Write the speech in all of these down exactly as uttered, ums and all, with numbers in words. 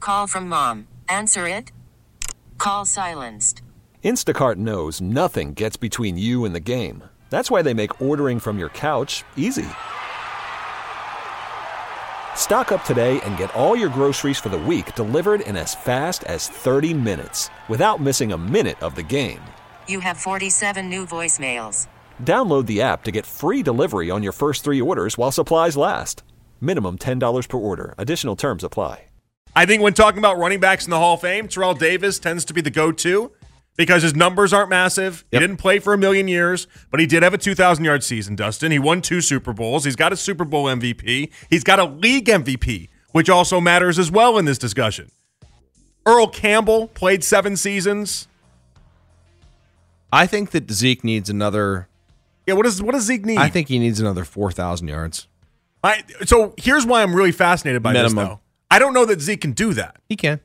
Call from mom. Answer it. Call silenced. Instacart knows nothing gets between you and the game. That's why they make ordering from your couch easy. Stock up today and get all your groceries for the week delivered in as fast as thirty minutes without missing a minute of the game. You have forty-seven new voicemails. Download the app to get free delivery on your first three orders while supplies last. Minimum ten dollars per order. Additional terms apply. I think when talking about running backs in the Hall of Fame, Terrell Davis tends to be the go-to because his numbers aren't massive. Yep. He didn't play for a million years, but he did have a two thousand yard season, Dustin. He won two Super Bowls. He's got a Super Bowl M V P. He's got a league M V P, which also matters as well in this discussion. Earl Campbell played seven seasons. I think that Zeke needs another... Yeah, what does what does Zeke need? I think he needs another four thousand yards. I, so here's why I'm really fascinated by Minimum. this, though. I don't know that Zeke can do that. He can.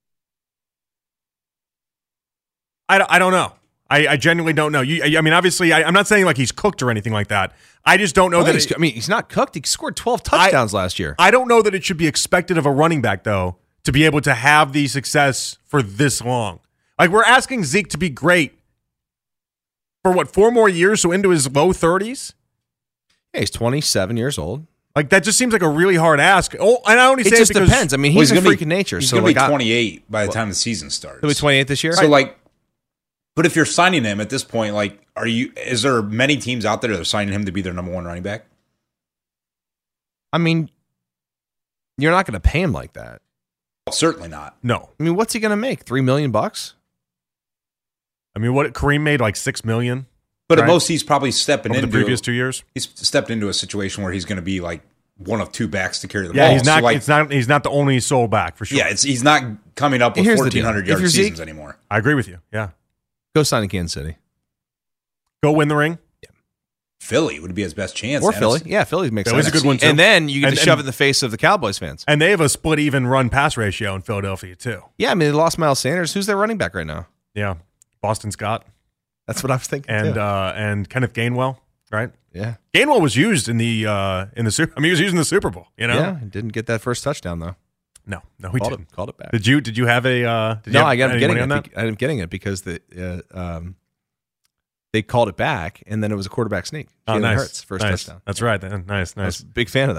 I, I don't know. I, I genuinely don't know. You, I mean, obviously, I, I'm not saying like he's cooked or anything like that. I just don't know oh, that. It, I mean, he's not cooked. He scored twelve touchdowns I, last year. I don't know that it should be expected of a running back, though, to be able to have the success for this long. Like, we're asking Zeke to be great for, what, four more years, so into his low thirties? Yeah, he's twenty-seven years old. Like, that just seems like a really hard ask. Oh, and I only say it just it because depends. I mean, he's, well, he's a freak of nature. He's so going to like be twenty-eight I, by the time the season starts. He'll be twenty-eight this year? So, right. like, but if you're signing him at this point, like, are you? Is there many teams out there that are signing him to be their number one running back? I mean, you're not going to pay him like that. Well, certainly not. No. I mean, what's he going to make? Three million bucks? I mean, what Kareem made like six million. But right? at most, he's probably stepping over into the previous two years. He's stepped into a situation where he's going to be like one of two backs to carry the yeah, ball. he's not. So like, it's not. He's not the only sole back for sure. Yeah, it's he's not coming up with Here's fourteen hundred yard seasons Zeke, anymore. I agree with you. Yeah, go sign in Kansas City. Go win the ring. Yeah, Philly would be his best chance. Or Philly. Yeah, Philly makes Philly's sense. a good one too. And then you get and, to shove and, it in the face of the Cowboys fans. And they have a split even run pass ratio in Philadelphia too. Yeah, I mean they lost Miles Sanders. Who's their running back right now? Yeah, Boston Scott. That's what I was thinking. And too. uh, and Kenneth Gainwell. Right. Yeah. Gainwell was used in the uh, in the Super. I mean, he was used in the Super Bowl. You know. Yeah. Didn't get that first touchdown though. No, no, he called didn't. It, called it back. Did you? Did you have a? Uh, did no, you have I got getting it. on that? Be- I'm getting it because the uh, um, they called it back, and then it was a quarterback sneak. Oh, Jalen nice. Hurts, first nice. touchdown. That's right. Then. Nice, nice. I was a big fan of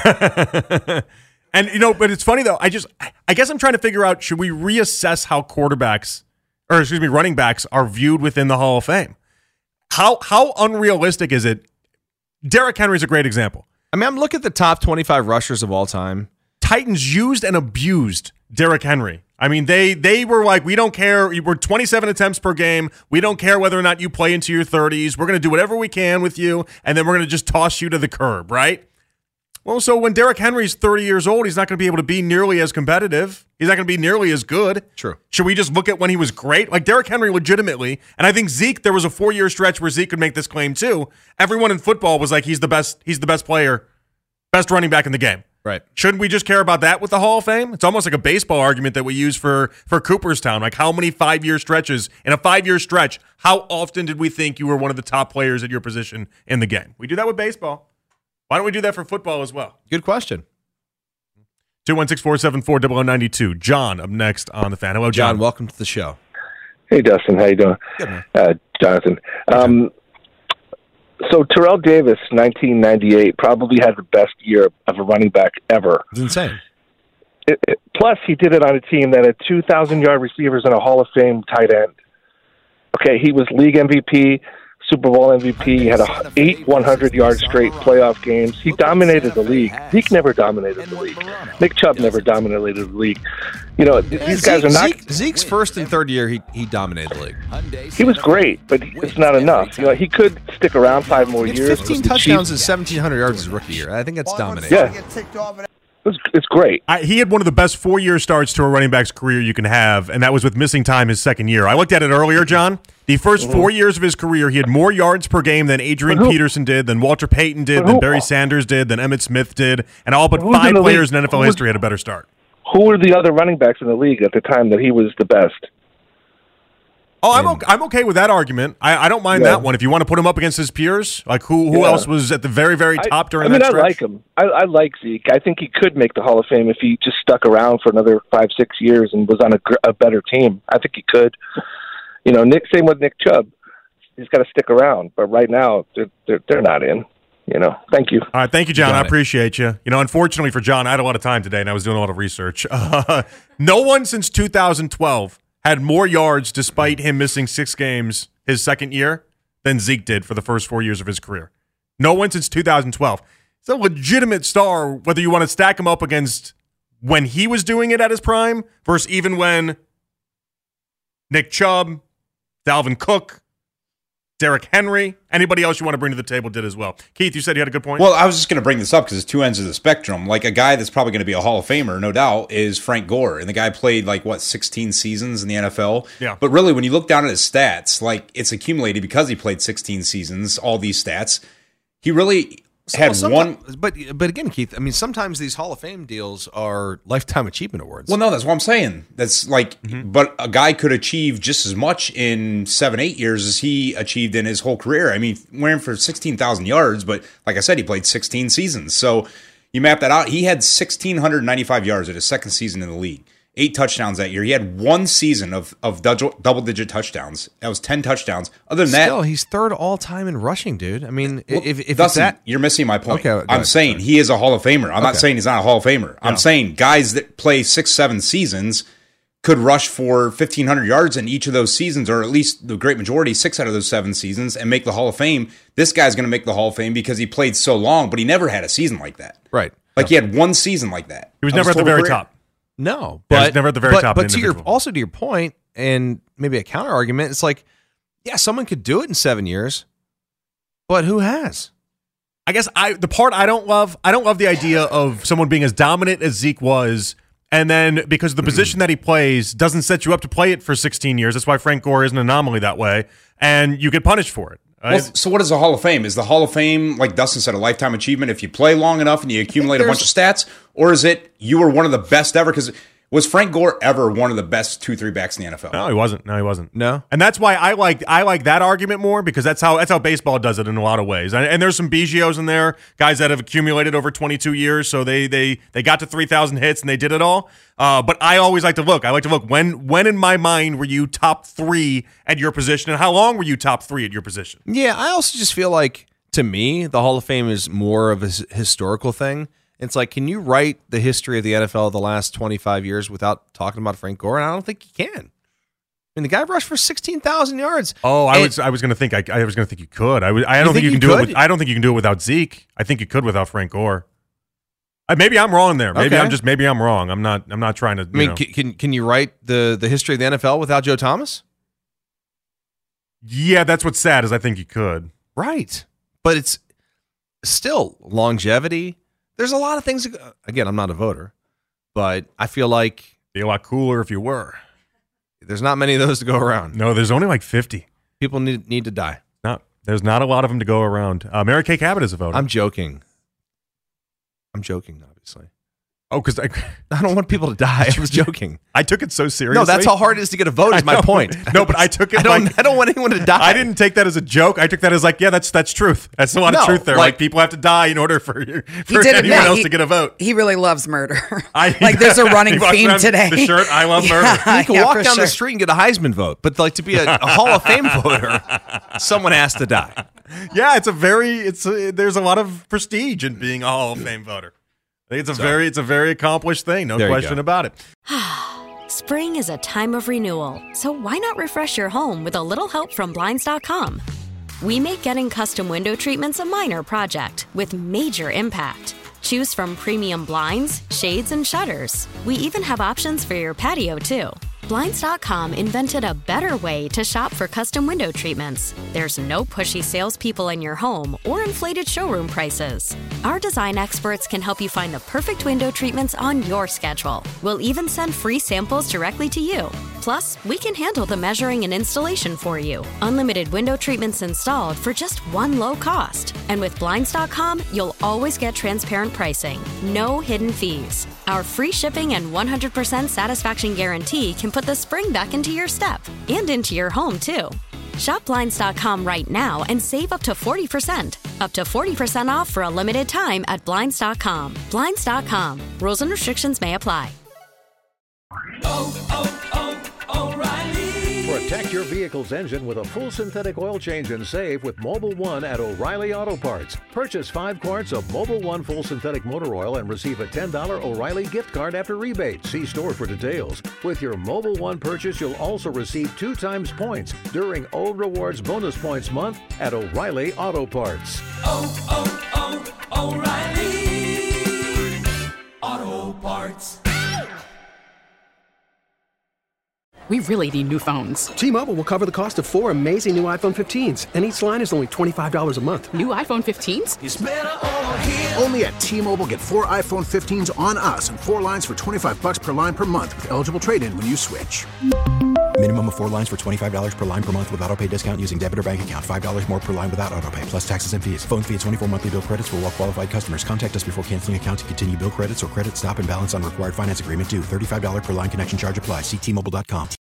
that. And you know, but it's funny though. I just, I guess I'm trying to figure out: should we reassess how quarterbacks, or excuse me, running backs are viewed within the Hall of Fame? How how unrealistic is it? Derrick Henry's a great example. I mean, I'm looking at the top twenty-five rushers of all time. Titans used and abused Derrick Henry. I mean, they they were like, we don't care. We're twenty-seven attempts per game. We don't care whether or not you play into your thirties. We're going to do whatever we can with you, and then we're going to just toss you to the curb, right? Well, so when Derrick Henry's thirty years old, he's not going to be able to be nearly as competitive. He's not going to be nearly as good. True. Should we just look at when he was great? Like Derrick Henry legitimately, and I think Zeke, there was a four-year stretch where Zeke could make this claim too. Everyone in football was like, he's the best, he's the best player, best running back in the game. Right. Shouldn't we just care about that with the Hall of Fame? It's almost like a baseball argument that we use for, for Cooperstown. Like how many five-year stretches, in a five-year stretch, how often did we think you were one of the top players at your position in the game? We do that with baseball. Why don't we do that for football as well? Good question. two one six, four seven four, zero zero nine two. John up next on The Fan. Hello, John. John, welcome to the show. Hey, Dustin. How you doing? Good, man. Uh, Jonathan. Um, so Terrell Davis, nineteen ninety-eight, probably had the best year of a running back ever. It's insane. It, it, plus, he did it on a team that had two thousand yard receivers and a Hall of Fame tight end. Okay, he was league M V P, Super Bowl M V P. He had a eight one hundred yard straight playoff games. He dominated the league. Zeke never dominated the league. Nick Chubb never dominated the league. You know, these Zeke, guys are not. Zeke, Zeke's first and third year, he he dominated the league. He was great, but it's not enough. You know, he could stick around five more He had years. fifteen touchdowns and seventeen hundred yards his rookie year. I think that's dominating. Yeah. It's, it's great. I, he had one of the best four-year starts to a running back's career you can have, and that was with missing time his second year. I looked at it earlier, John. The first mm-hmm. four years of his career, he had more yards per game than Adrian who, Peterson did, than Walter Payton did, who, than Barry Sanders did, than Emmitt Smith did, and all but five in players league? in N F L history had a better start. Who were the other running backs in the league at the time that he was the best? Oh, I'm And- okay, I'm okay with that argument. I, I don't mind Yeah. that one. If you want to put him up against his peers, like who who Yeah. else was at the very very I- top during I mean, that I stretch? like him. I, I like Zeke. I think he could make the Hall of Fame if he just stuck around for another five, six years and was on a, gr- a better team. I think he could. You know, Nick. Same with Nick Chubb. He's got to stick around. But right now, they're they're, they're not in. You know. Thank you. All right, thank you, John. got I it. appreciate you. You know, unfortunately for John, I had a lot of time today, and I was doing a lot of research. Uh, no one since two thousand twelve had more yards, despite him missing six games his second year, than Zeke did for the first four years of his career. No one since two thousand twelve. It's a legitimate star, whether you want to stack him up against when he was doing it at his prime versus even when Nick Chubb, Dalvin Cook, Derrick Henry, anybody else you want to bring to the table did as well. Keith, you said you had a good point? Well, I was just going to bring this up because it's two ends of the spectrum. Like a guy that's probably going to be a Hall of Famer, no doubt, is Frank Gore. And the guy played like, what, sixteen seasons in the N F L? Yeah. But really, when you look down at his stats, like it's accumulated because he played sixteen seasons, all these stats. He really had Well, sometime- one. But but again, Keith, I mean, sometimes these Hall of Fame deals are lifetime achievement awards. Well, no, that's what I'm saying. That's like, but a guy could achieve just as much in seven, eight years as he achieved in his whole career. I mean, we're in for sixteen thousand yards, but like I said, he played sixteen seasons. So you map that out. He had one thousand six hundred ninety-five yards at his second season in the league. Eight touchdowns that year. He had one season of of double digit touchdowns. That was ten touchdowns. Other than Still, that, he's third all time in rushing, dude. I mean, well, if if it's Dustin, that, you're missing my point. Okay, go I'm ahead, saying sorry. he is a Hall of Famer. I'm not Okay. saying he's not a Hall of Famer. I'm saying guys that play six, seven seasons could rush for fifteen hundred yards in each of those seasons, or at least the great majority, six out of those seven seasons, and make the Hall of Fame. This guy's going to make the Hall of Fame because he played so long, but he never had a season like that. right? Like he had one season like that. he was Of never his at the total very career. top. No, Yeah, but he's never at the very but, top But of to your individual. also to your point, and maybe a counter argument, it's like, yeah, someone could do it in seven years, but who has? I guess I the part I don't love, I don't love the idea of someone being as dominant as Zeke was, and then because of the position that he plays doesn't set you up to play it for sixteen years. That's why Frank Gore is an anomaly that way, and you get punished for it. Uh, Well, so what is the Hall of Fame? Is the Hall of Fame, like Dustin said, a lifetime achievement if you play long enough and you accumulate a bunch of stats? Or is it you were one of the best ever? Because was Frank Gore ever one of the best two, three backs in the N F L? no, he wasn't. No, he wasn't. No? and that's why I like I like that argument more because that's how that's how baseball does it in a lot of ways. And, and there's some Bigios in there, guys that have accumulated over twenty-two years, so they they they got to three thousand hits and they did it all. Uh, but I always like to look. I like to look when when in my mind were you top three at your position, and how long were you top three at your position? Yeah, I also just feel like, to me, the Hall of Fame is more of a his- historical thing. It's like, can you write the history of the N F L the last twenty-five years without talking about Frank Gore? And I don't think you can. I mean, the guy rushed for sixteen thousand yards. Oh, I And- was I was going to think I, I was going to think you could. I, was, I don't You think, think you you can do it. could? With, I don't think you can do it without Zeke. I think you could without Frank Gore. Uh, maybe I'm wrong there. Maybe Okay. I'm just maybe I'm wrong. I'm not. I'm not trying to. You I mean, know. can, can can you write the, the history of the N F L without Joe Thomas? Yeah, that's what's sad is I think you could. Right. But it's still longevity. There's a lot of things. that- Again, I'm not a voter, but I feel like Be a lot cooler if you were. there's not many of those to go around. No, there's only like fifty. People need need to die. Not there's not a lot of them to go around. Uh, Mary Kay Cabot is a voter. I'm joking. I'm joking, obviously. oh, because I, I don't want people to die. I was joking. I took it so seriously. No, that's how hard it is to get a vote. Is I my know. point. No, but I took it I don't. like- I don't want anyone to die. I didn't take that as a joke. I took that as like, yeah, that's that's truth. That's a lot No, of truth there. Like, like- people have to die in order for you, He for did anyone admit else he- to get a vote. He really loves murder. I- like there's a running He walks theme around today. the shirt, I love murder. You can Yeah, walk for down sure. the street and get a Heisman vote, but like to be a, a Hall of Fame voter, someone has to die. Yeah, it's a very it's a, there's a lot of prestige in being a Hall of Fame voter. I think it's a very it's a very accomplished thing, no There you question go. about it. Spring is a time of renewal, so why not refresh your home with a little help from Blinds dot com? We make getting custom window treatments a minor project with major impact. Choose from premium blinds, shades, and shutters. We even have options for your patio, too. Blinds dot com invented a better way to shop for custom window treatments. There's no pushy salespeople in your home or inflated showroom prices. Our design experts can help you find the perfect window treatments on your schedule. We'll even send free samples directly to you. Plus, we can handle the measuring and installation for you. Unlimited window treatments installed for just one low cost. And with Blinds dot com, you'll always get transparent pricing. No hidden fees. Our free shipping and one hundred percent satisfaction guarantee can can put the spring back into your step and into your home, too. Shop Blinds dot com right now and save up to forty percent. Up to forty percent off for a limited time at Blinds dot com. Blinds dot com. Rules and restrictions may apply. Oh, oh, oh, O'Reilly. Protect your vehicle's engine with a full synthetic oil change and save with Mobil one at O'Reilly Auto Parts. Purchase five quarts of Mobil one full synthetic motor oil and receive a ten dollars O'Reilly gift card after rebate. See store for details. With your Mobil one purchase, you'll also receive two times points during O Rewards Bonus Points Month at O'Reilly Auto Parts. Oh, oh, oh, O'Reilly Auto Parts. We really need new phones. T-Mobile will cover the cost of four amazing new iPhone fifteens, and each line is only twenty-five dollars a month. New iPhone fifteens? It's better over here. Only at T-Mobile, get four iPhone fifteens on us and four lines for twenty-five bucks per line per month with eligible trade-in when you switch. Minimum of four lines for twenty-five dollars per line per month with autopay discount using debit or bank account. five dollars more per line without autopay, plus taxes and fees. Phone fee at twenty-four monthly bill credits for well-qualified customers. Contact us before canceling account to continue bill credits or credit stop and balance on required finance agreement due. thirty-five dollars per line connection charge applies. See T Mobile dot com.